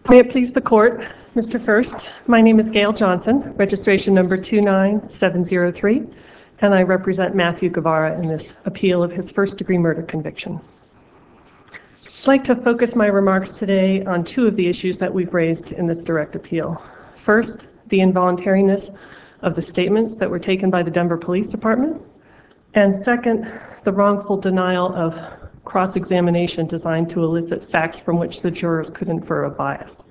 May it please the court, Mr. First, my name is Gail Johnson, registration number 29703, and I represent Matthew Guevara in this appeal of his first-degree murder conviction. I'd like to focus my remarks today on two of the issues that we've raised in this direct appeal. First, the involuntariness of the statements that were taken by the Denver Police Department, and second, the wrongful denial of cross-examination designed to elicit facts from which the jurors could infer a bias.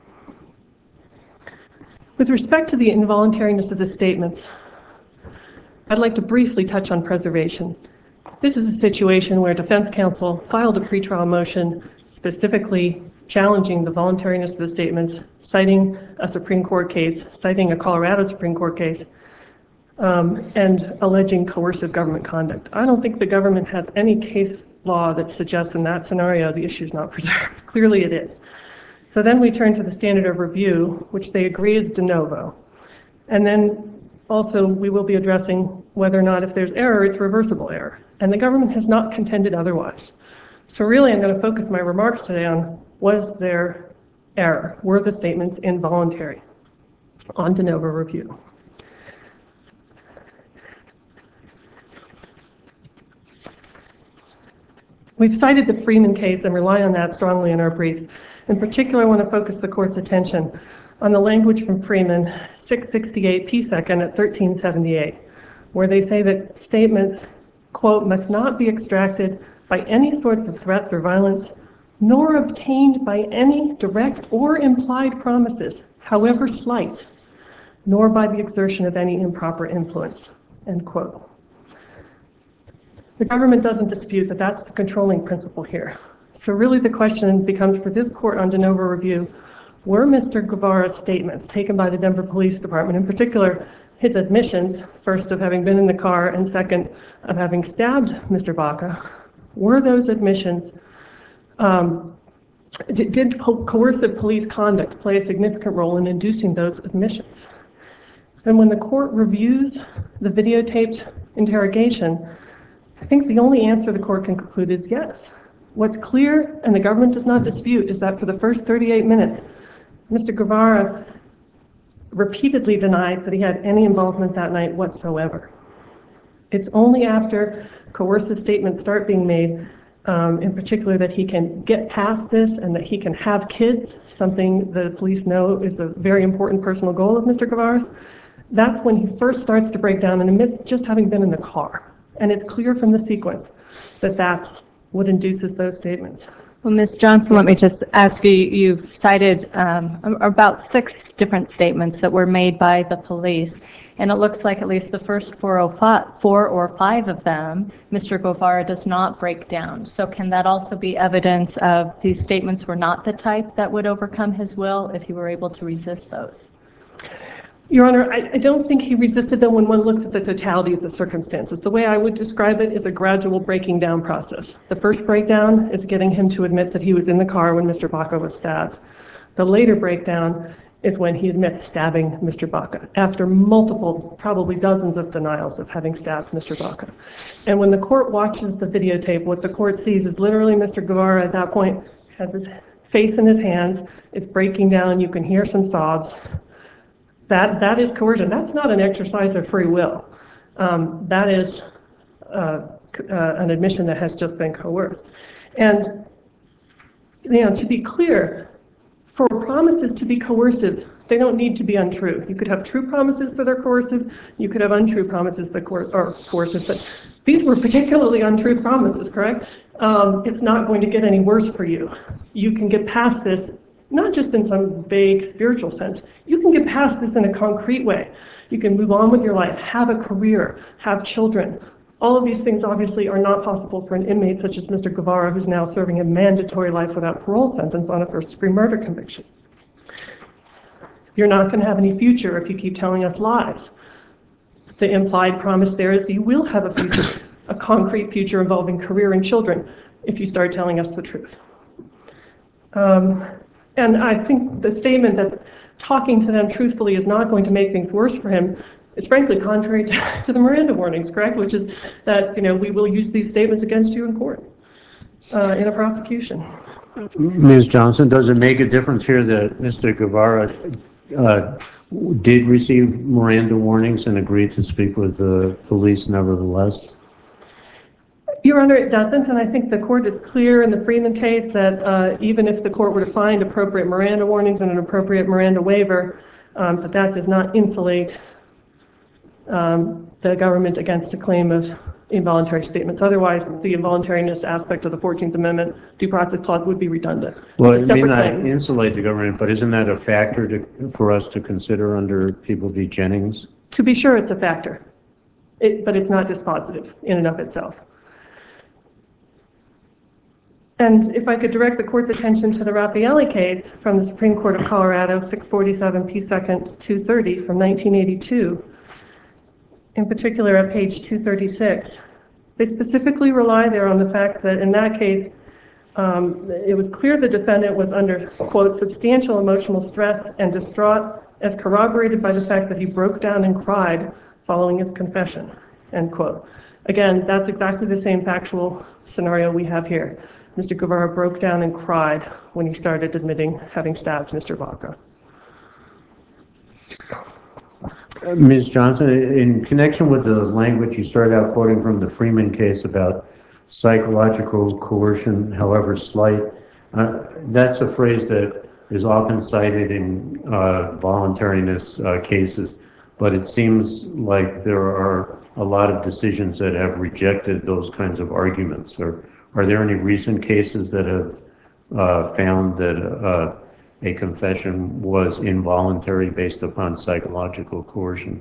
With respect to the involuntariness of the statements, I'd like to briefly touch on preservation. This is a situation where defense counsel filed a pretrial motion specifically challenging the voluntariness of the statements, citing a Supreme Court case, citing a Colorado Supreme Court case, and alleging coercive government conduct. I don't think the government has any case law that suggests in that scenario the issue is not preserved. Clearly it is. So then we turn to the standard of review, which they agree is de novo. And then also we will be addressing whether or not if there's error, it's reversible error. And the government has not contended otherwise. So really I'm going to focus my remarks today on, was there error? Were the statements involuntary on de novo review? We've cited the Freeman case and rely on that strongly in our briefs. In particular, I want to focus the court's attention on the language from Freeman, 668 P. 2nd at 1378, where they say that statements, quote, must not be extracted by any sorts of threats or violence, nor obtained by any direct or implied promises, however slight, nor by the exertion of any improper influence, end quote. The government doesn't dispute that that's the controlling principle here. So really the question becomes for this court on de novo review, were Mr. Guevara's statements taken by the Denver Police Department, in particular his admissions, first of having been in the car and second of having stabbed Mr. Baca, were those admissions, did coercive police conduct play a significant role in inducing those admissions? And when the court reviews the videotaped interrogation, I think the only answer the court can conclude is yes. What's clear, and the government does not dispute, is that for the first 38 minutes, Mr. Guevara repeatedly denies that he had any involvement that night whatsoever. It's only after coercive statements start being made, in particular that he can get past this and that he can have kids, something the police know is a very important personal goal of Mr. Guevara's. That's when he first starts to break down and admits just having been in the car. And it's clear from the sequence that that's what induces those statements. Well, Ms. Johnson, let me just ask you, you've cited about 6 different statements that were made by the police, and it looks like at least the first 4 or 5 of them, Mr. Guevara does not break down. So can that also be evidence of these statements were not the type that would overcome his will if he were able to resist those? Your Honor, I don't think he resisted them when one looks at the totality of the circumstances. The way I would describe it is a gradual breaking down process. The first breakdown is getting him to admit that he was in the car when Mr. Baca was stabbed. The later breakdown is when he admits stabbing Mr. Baca, after multiple, probably dozens of denials of having stabbed Mr. Baca. And when the court watches the videotape, what the court sees is literally Mr. Guevara at that point has his face in his hands, is breaking down, you can hear some sobs. That is coercion. That's not an exercise of free will. That is an admission that has just been coerced. And to be clear, for promises to be coercive, they don't need to be untrue. You could have true promises that are coercive. You could have untrue promises that are coercive. But these were particularly untrue promises, correct? It's not going to get any worse for you. You can get past this, not just in some vague spiritual sense. You can get past this in a concrete way. You can move on with your life, have a career, have children. All of these things obviously are not possible for an inmate such as Mr. Guevara, who's now serving a mandatory life without parole sentence on a first-degree murder conviction. You're not going to have any future if you keep telling us lies. The implied promise there is you will have a future, a concrete future involving career and children if you start telling us the truth. And I think the statement that talking to them truthfully is not going to make things worse for him is frankly contrary to the Miranda warnings, correct? Which is that we will use these statements against you in court, in a prosecution. Ms. Johnson, does it make a difference here that Mr. Guevara uh, did receive Miranda warnings and agreed to speak with the police nevertheless? Your Honor, it doesn't, and I think the court is clear in the Freeman case that even if the court were to find appropriate Miranda warnings and an appropriate Miranda waiver, that does not insulate the government against a claim of involuntary statements. Otherwise, the involuntariness aspect of the 14th Amendment due process clause would be redundant. Well, It's it a may separate not claim. insulate the government, but isn't that a factor for us to consider under People v. Jennings? To be sure, it's a factor, but it's not dispositive in and of itself. And if I could direct the court's attention to the Raffaelli case from the Supreme Court of Colorado, 647 P. 2nd 230 from 1982, in particular at page 236, they specifically rely there on the fact that in that case, it was clear the defendant was under, quote, substantial emotional stress and distraught, as corroborated by the fact that he broke down and cried following his confession, end quote. Again, that's exactly the same factual scenario we have here. Mr. Guevara broke down and cried when he started admitting having stabbed Mr. Vaca. Ms. Johnson, in connection with the language you started out quoting from the Freeman case about psychological coercion, however slight, that's a phrase that is often cited in voluntariness cases, but it seems like there are a lot of decisions that have rejected those kinds of arguments. Are there any recent cases that have found that a confession was involuntary based upon psychological coercion?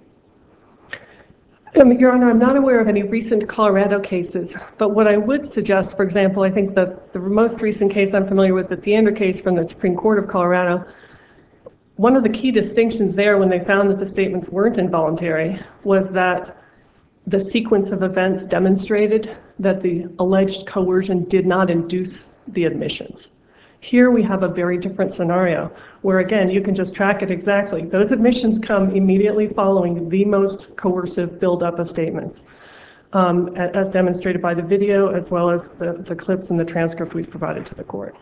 Your Honor, I'm not aware of any recent Colorado cases, but what I would suggest, for example, I think that the most recent case I'm familiar with, the Theander case from the Supreme Court of Colorado, one of the key distinctions there when they found that the statements weren't involuntary was that the sequence of events demonstrated that the alleged coercion did not induce the admissions. Here we have a very different scenario where, again, you can just track it exactly. Those admissions come immediately following the most coercive buildup of statements, as demonstrated by the video as well as the clips and the transcript we've provided to the court.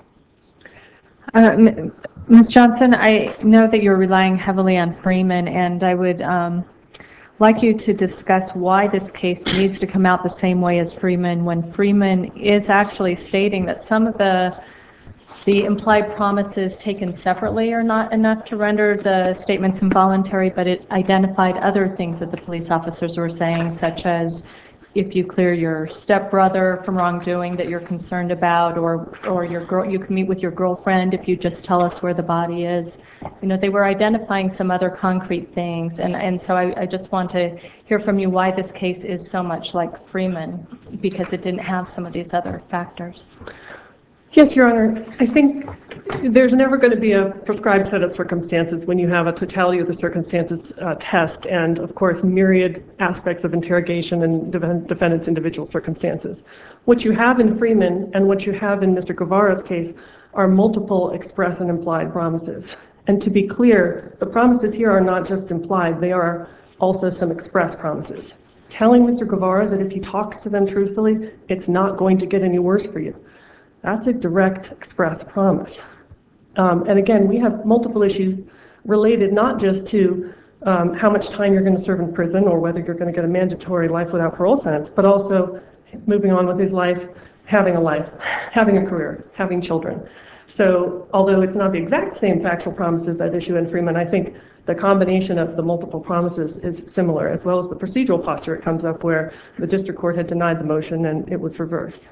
Ms. Johnson, I know that you're relying heavily on Freeman, and I would like you to discuss why this case needs to come out the same way as Freeman, when Freeman is actually stating that some of the implied promises taken separately are not enough to render the statements involuntary, but it identified other things that the police officers were saying, such as if you clear your stepbrother from wrongdoing that you're concerned about, or you can meet with your girlfriend if you just tell us where the body is. You know, they were identifying some other concrete things, and so I just want to hear from you why this case is so much like Freeman, because it didn't have some of these other factors. Yes, Your Honor. I think there's never going to be a prescribed set of circumstances when you have a totality of the circumstances test and, of course, myriad aspects of interrogation and defendant's individual circumstances. What you have in Freeman and what you have in Mr. Guevara's case are multiple express and implied promises. And to be clear, the promises here are not just implied, they are also some express promises. Telling Mr. Guevara that if he talks to them truthfully, it's not going to get any worse for you. That's a direct express promise. And again, we have multiple issues related not just to how much time you're going to serve in prison or whether you're going to get a mandatory life without parole sentence, but also moving on with his life, having a career, having children. So although it's not the exact same factual promises as issue in Freeman, I think the combination of the multiple promises is similar, as well as the procedural posture it comes up where the district court had denied the motion and it was reversed.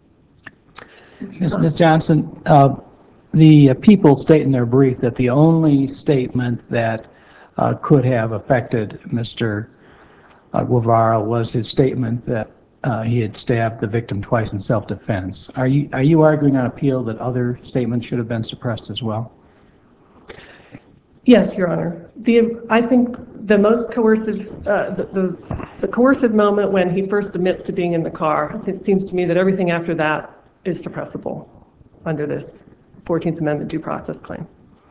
Ms. Johnson, the people state in their brief that the only statement that could have affected Mr. Guevara was his statement that he had stabbed the victim twice in self-defense. Are you arguing on appeal that other statements should have been suppressed as well? Yes, Your Honor. I think the most coercive, the coercive moment when he first admits to being in the car, it seems to me that everything after that is suppressible under this 14th Amendment due process claim.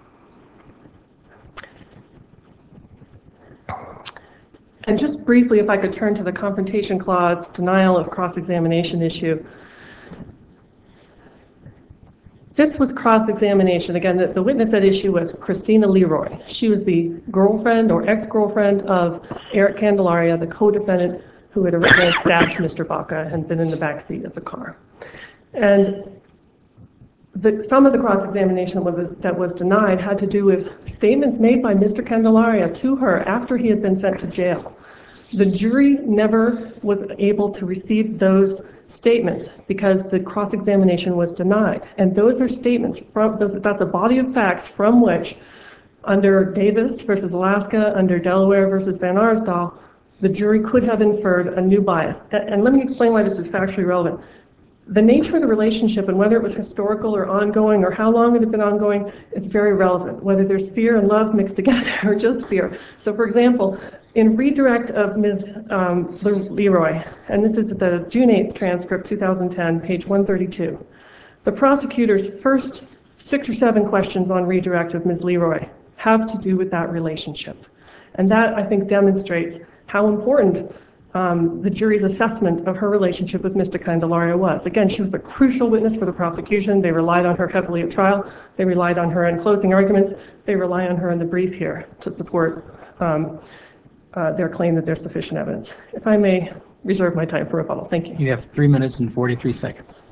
And just briefly, if I could turn to the Confrontation Clause denial of cross-examination issue. This was cross-examination. Again, the witness at issue was Christina Leroy. She was the girlfriend or ex-girlfriend of Eric Candelaria, the co-defendant who had originally stabbed Mr. Baca and been in the backseat of the car. And some of the cross-examination that was denied had to do with statements made by Mr. Candelaria to her after he had been sent to jail. The jury never was able to receive those statements because the cross-examination was denied. And those are statements that's a body of facts from which, under Davis versus Alaska, under Delaware versus Van Arsdale, the jury could have inferred a new bias. And let me explain why this is factually relevant. The nature of the relationship and whether it was historical or ongoing or how long it had been ongoing is very relevant, whether there's fear and love mixed together or just fear. So for example, in redirect of Ms. Leroy, and this is the June 8th transcript, 2010, page 132, the prosecutor's first 6 or 7 questions on redirect of Ms. Leroy have to do with that relationship. And that, I think, demonstrates how important the jury's assessment of her relationship with Mr. Candelaria was. Again, she was a crucial witness for the prosecution. They relied on her heavily at trial. They relied on her in closing arguments. They rely on her in the brief here to support their claim that there's sufficient evidence. If I may reserve my time for rebuttal. Thank you. You have 3 minutes and 43 seconds.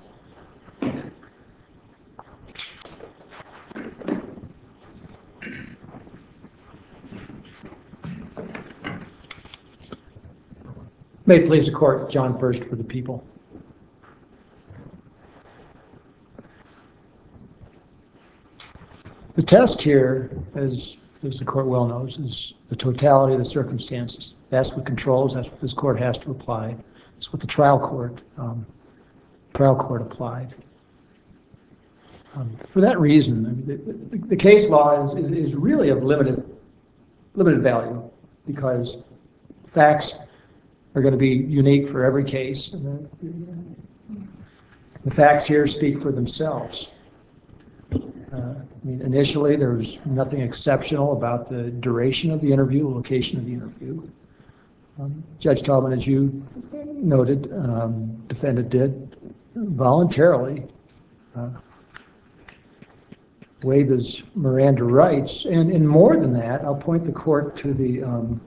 May it please the court, John First for the people. The test here, as the court well knows, is the totality of the circumstances. That's what controls, that's what this court has to apply. That's what the trial court applied. For that reason, the case law is really of limited value because facts are going to be unique for every case. The facts here speak for themselves. Initially, there was nothing exceptional about the duration of the interview, the location of the interview. Judge Tallman, as you noted, defendant did voluntarily waive his Miranda rights. And more than that, I'll point the court to the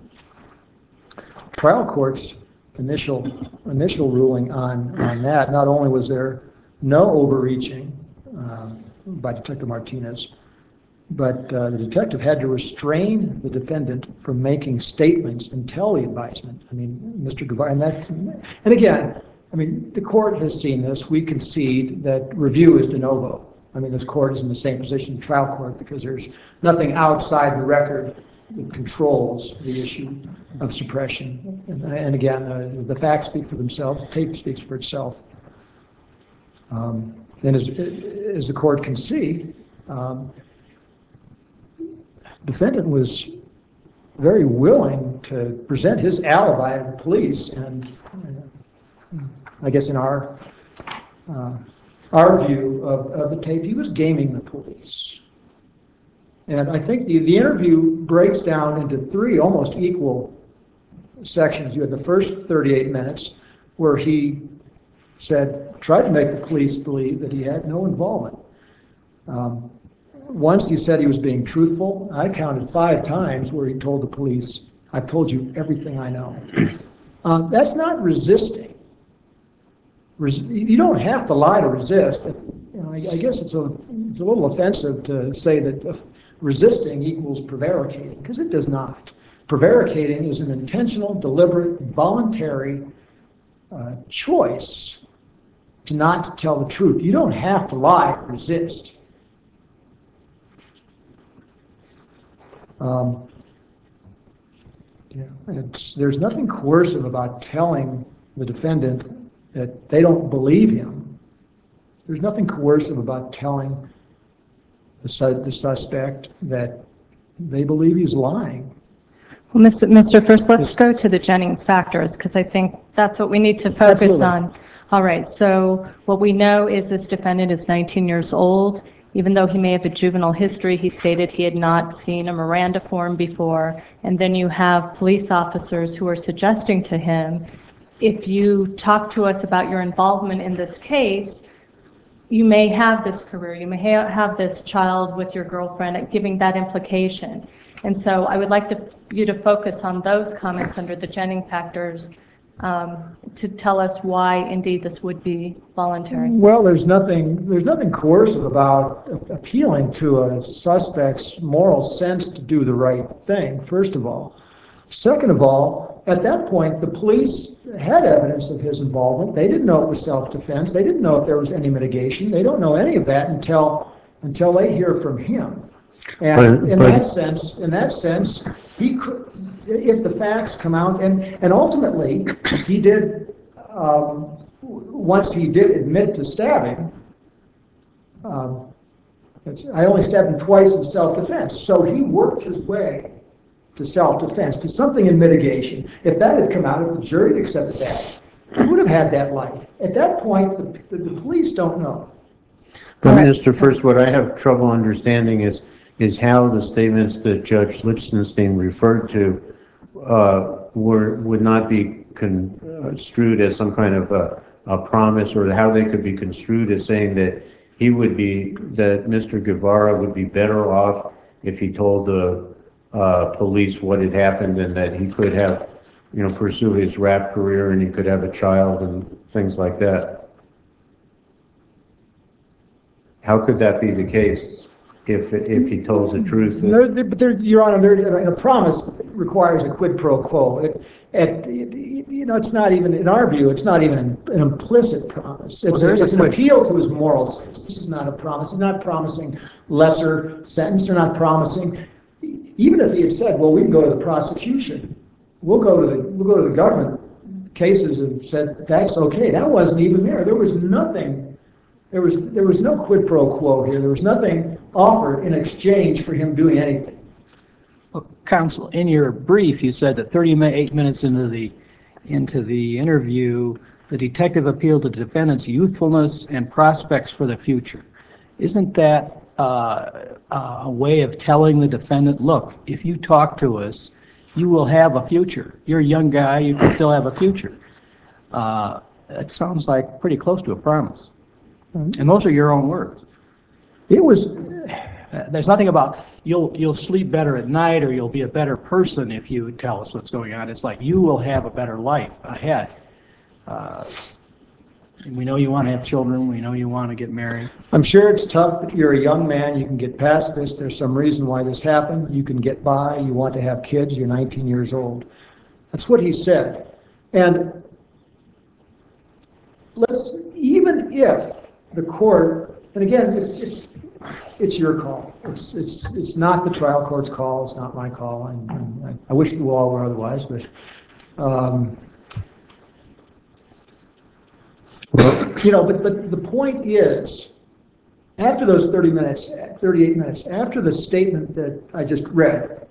trial court's initial ruling on that. Not only was there no overreaching by Detective Martinez, but the detective had to restrain the defendant from making statements until the advisement. Mr. Guevara, and again, the court has seen this. We concede that review is de novo. This court is in the same position the trial court because there's nothing outside the record that controls the issue of suppression. And again, the facts speak for themselves. The tape speaks for itself. And as the court can see, defendant was very willing to present his alibi to the police, and I guess in our view of the tape, he was gaming the police. And I think the interview breaks down into 3 almost equal sections. You had the first 38 minutes where he tried to make the police believe that he had no involvement. Once he said he was being truthful. I counted 5 times where he told the police, "I've told you everything I know." That's not resisting. You don't have to lie to resist. I guess it's a little offensive to say that resisting equals prevaricating, because it does not. Prevaricating is an intentional, deliberate, voluntary choice to not tell the truth. You don't have to lie to resist. There's nothing coercive about telling the defendant that they don't believe him. There's nothing coercive about telling the suspect that they believe he's lying. Well, Mr. First, let's go to the Jennings factors, because I think that's what we need to focus on. All right, so what we know is this defendant is 19 years old. Even though he may have a juvenile history, he stated he had not seen a Miranda form before. And then you have police officers who are suggesting to him, if you talk to us about your involvement in this case, you may have this career, you may have this child with your girlfriend, giving that implication. And so I would like you to focus on those comments under the Jennings factors to tell us why indeed this would be voluntary. Well, there's nothing coercive about appealing to a suspect's moral sense to do the right thing, first of all. Second of all, at that point, the police had evidence of his involvement. They didn't know it was self-defense. They didn't know if there was any mitigation. They don't know any of that until they hear from him. And in that sense, he could, if the facts come out, and ultimately, he did, once he did admit to stabbing, I only stabbed him twice in self-defense. So he worked his way to self-defense, to something in mitigation. If that had come out, if the jury had accepted that, he would have had that life. At that point, the police don't know. But Mr. First, what I have trouble understanding is how the statements that Judge Lichtenstein referred to would not be construed as some kind of a promise, or how they could be construed as saying that that Mr. Guevara would be better off if he told the police what had happened, and that he could have, pursue his rap career, and he could have a child and things like that. How could that be the case if he told the truth? Your Honor, a promise requires a quid pro quo. It's not even, in our view, it's not even an implicit promise. It's an appeal to his moral sense. This is not a promise. He's not promising lesser sentence. They're not promising. Even if he had said, well, we can go to the prosecution, we'll go to the government cases and said, that's okay. That wasn't even there. There was nothing. There was no quid pro quo here. There was nothing offered in exchange for him doing anything. Well, counsel, in your brief, you said that 38 minutes into the interview, the detective appealed to the defendant's youthfulness and prospects for the future. Isn't that a way of telling the defendant, look, if you talk to us, you will have a future. You're a young guy, you can still have a future. That sounds like pretty close to a promise. And those are your own words. It was. There's nothing about you'll sleep better at night, or you'll be a better person if you tell us what's going on. It's like you will have a better life ahead. We know you want to have children. We know you want to get married. I'm sure it's tough, but you're a young man. You can get past this. There's some reason why this happened. You can get by. You want to have kids. You're 19 years old. That's what he said. And even if the court, and again, it's your call. It's not the trial court's call. It's not my call. And I wish the law were otherwise, but. But the point is, after those 38 minutes, after the statement that I just read,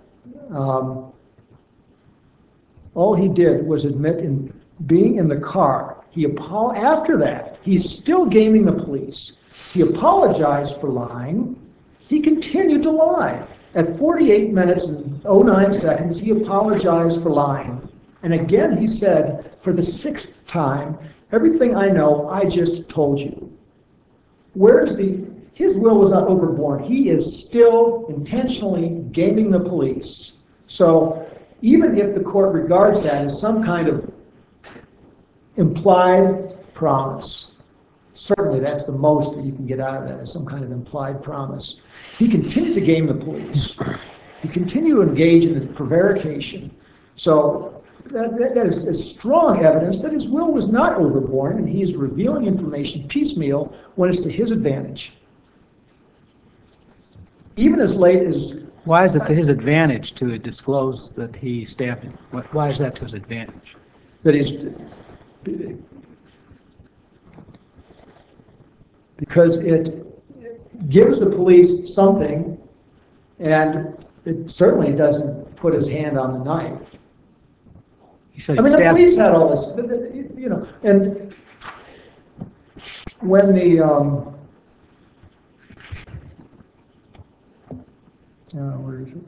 all he did was admit in being in the car. After that, he's still gaming the police. He apologized for lying. He continued to lie. At 48 minutes and 09 seconds, he apologized for lying. And again, he said, for the 6th time, everything I know, I just told you. His will was not overborne. He is still intentionally gaming the police. So even if the court regards that as some kind of implied promise, certainly that's the most that you can get out of that, is some kind of implied promise. He continued to game the police. He continued to engage in this prevarication. So that is strong evidence that his will was not overborne, and he is revealing information piecemeal when it's to his advantage. Even as late as... Why is it to his advantage to disclose that he stabbed him? Why is that to his advantage? That he's... Because it gives the police something, and it certainly doesn't put his hand on the knife. The police had all this, and when where is it?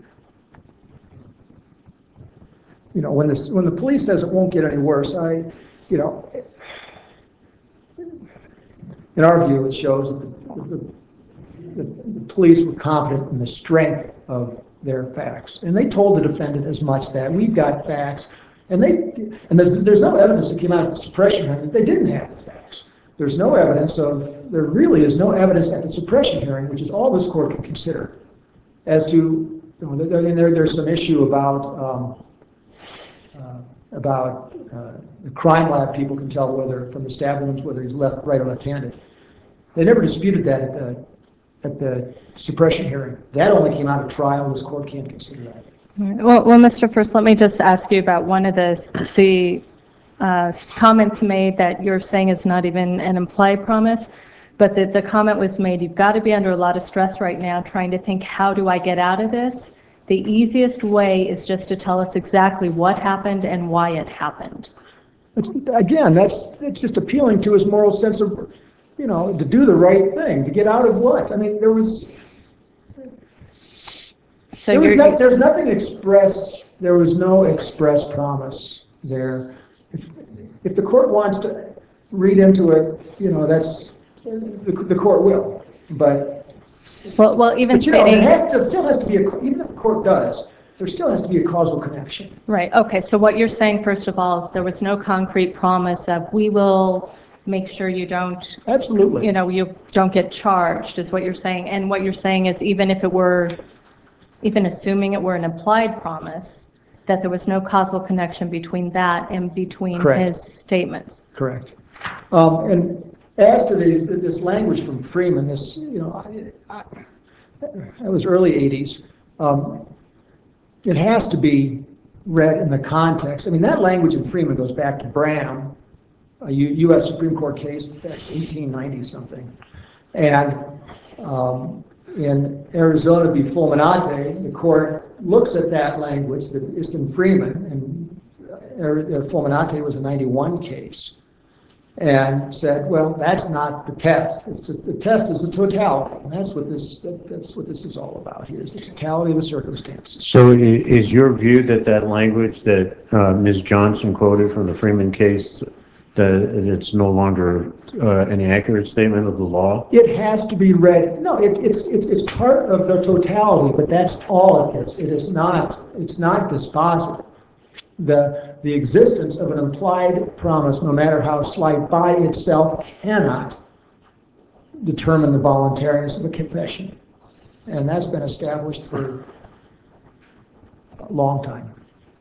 When the police says it won't get any worse, in our view, it shows that the police were confident in the strength of their facts. And they told the defendant as much that we've got facts. And there's no evidence that came out of the suppression hearing that they didn't have the facts. There really is no evidence at the suppression hearing, which is all this court can consider, as to, there's some issue about the crime lab people can tell whether, from the stab wounds, whether he's right or left-handed. They never disputed that at the suppression hearing. That only came out of trial. This court can't consider that. Well, Mr. First, let me just ask you about one of the comments made that you're saying is not even an implied promise, but the comment was made, you've got to be under a lot of stress right now trying to think, how do I get out of this? The easiest way is just to tell us exactly what happened and why it happened. Again, it's just appealing to his moral sense of, to do the right thing, to get out of what? I mean, there's nothing express, there was no express promise there. If the court wants to read into it, that's, the court will, but. Well, even stating. There still has to be, even if the court does, there still has to be a causal connection. Right, okay, so what you're saying, first of all, is there was no concrete promise of, we will make sure you don't. Absolutely. You don't get charged, is what you're saying. And what you're saying is, even assuming it were an implied promise, that there was no causal connection between that and between his statements. Correct. And as to this language from Freeman, that was early 80s. It has to be read in the context. I mean, that language in Freeman goes back to Branham, a U.S. Supreme Court case back in 1890 something. And in Arizona v. Fulminante, the court looks at that language that is in Freeman, and Fulminante was a 91 case, and said, well, that's not the test. The test is the totality, and that's what this is all about here, is the totality of the circumstances. So is your view that language that Ms. Johnson quoted from the Freeman case, that it's no longer an accurate statement of the law? It has to be read. No, it's part of the totality, but that's all it is. It's not dispositive. The existence of an implied promise, no matter how slight, by itself cannot determine the voluntariness of a confession. And that's been established for a long time.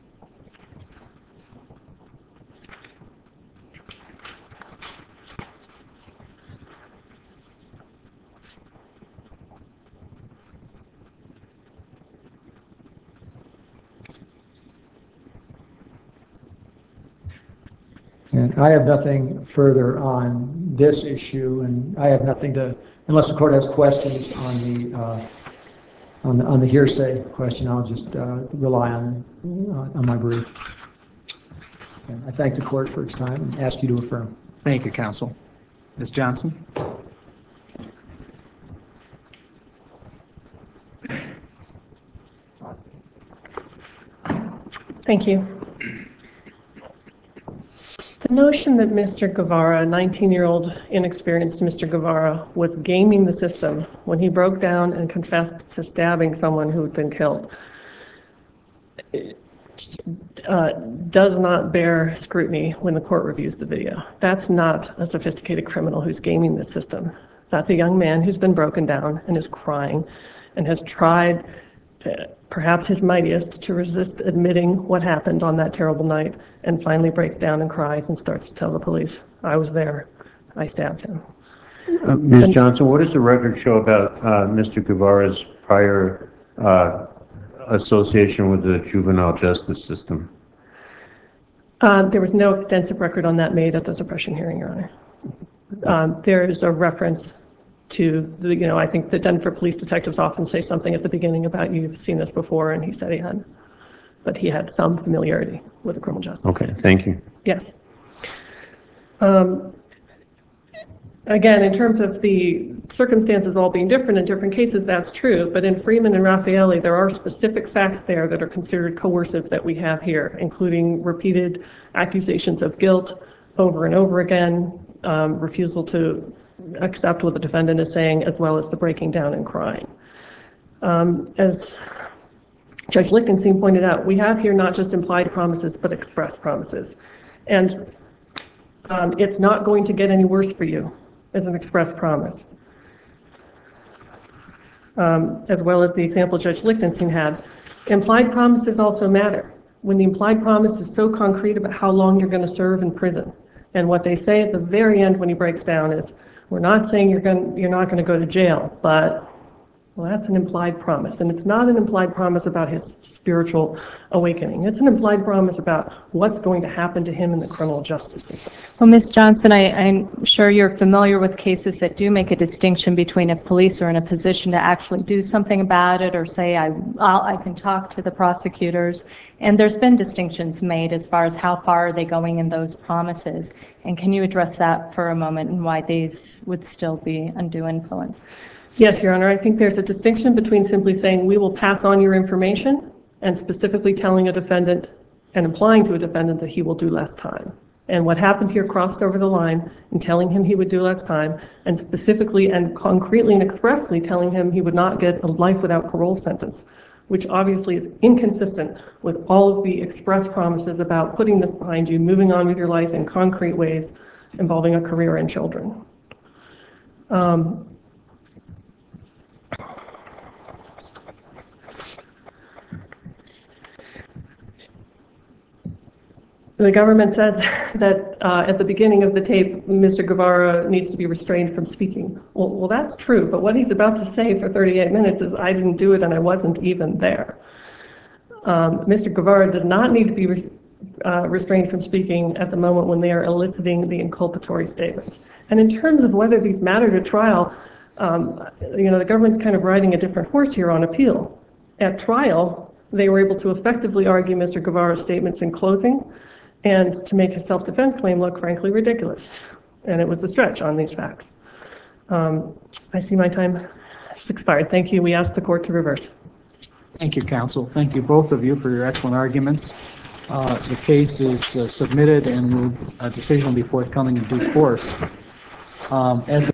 And I have nothing further on this issue, and I have nothing to, unless the court has questions on the hearsay question, I'll just rely on my brief. And I thank the court for its time and ask you to affirm. Thank you, counsel. Ms. Johnson? Thank you. The notion that Mr. Guevara, 19-year-old inexperienced Mr. Guevara, was gaming the system when he broke down and confessed to stabbing someone who had been killed does not bear scrutiny when the court reviews the video. That's not a sophisticated criminal who's gaming the system. That's a young man who's been broken down and is crying and has tried perhaps his mightiest to resist admitting what happened on that terrible night, and finally breaks down and cries and starts to tell the police, I was there, I stabbed him. Ms. Johnson, what does the record show about Mr. Guevara's prior association with the juvenile justice system? There was no extensive record on that made at the suppression hearing, Your Honor. There is a reference to I think the Denver police detectives often say something at the beginning about, you've seen this before, and he said he had, but he had some familiarity with the criminal justice system. Okay, thank you. Yes. Again, in terms of the circumstances all being different in different cases, that's true, but in Freeman and Raffaelli, there are specific facts there that are considered coercive that we have here, including repeated accusations of guilt over and over again, refusal to accept what the defendant is saying, as well as the breaking down and crying. As Judge Lichtenstein pointed out, we have here not just implied promises, but express promises. And it's not going to get any worse for you as an express promise. As well as the example Judge Lichtenstein had, implied promises also matter. When the implied promise is so concrete about how long you're going to serve in prison, and what they say at the very end when he breaks down is, we're not saying you're not going to go to jail, but, well, that's an implied promise. And it's not an implied promise about his spiritual awakening. It's an implied promise about what's going to happen to him in the criminal justice system. Well, Ms. Johnson, I'm sure you're familiar with cases that do make a distinction between a police or in a position to actually do something about it, or say, I can talk to the prosecutors. And there's been distinctions made as far as how far are they going in those promises. And can you address that for a moment and why these would still be undue influence? Yes, Your Honor, I think there's a distinction between simply saying we will pass on your information and specifically telling a defendant and implying to a defendant that he will do less time. And what happened here crossed over the line in telling him he would do less time, and specifically and concretely and expressly telling him he would not get a life without parole sentence, which obviously is inconsistent with all of the express promises about putting this behind you, moving on with your life in concrete ways involving a career and children. The government says that at the beginning of the tape, Mr. Guevara needs to be restrained from speaking. Well, that's true, but what he's about to say for 38 minutes is, I didn't do it and I wasn't even there. Mr. Guevara did not need to be restrained from speaking at the moment when they are eliciting the inculpatory statements. And in terms of whether these matter to trial, the government's kind of riding a different horse here on appeal. At trial, they were able to effectively argue Mr. Guevara's statements in closing, and to make his self-defense claim look frankly ridiculous. And it was a stretch on these facts. I see my time has expired. Thank you. We ask the court to reverse. Thank you, counsel. Thank you, both of you, for your excellent arguments. The case is submitted, and a decision will be forthcoming in due course. As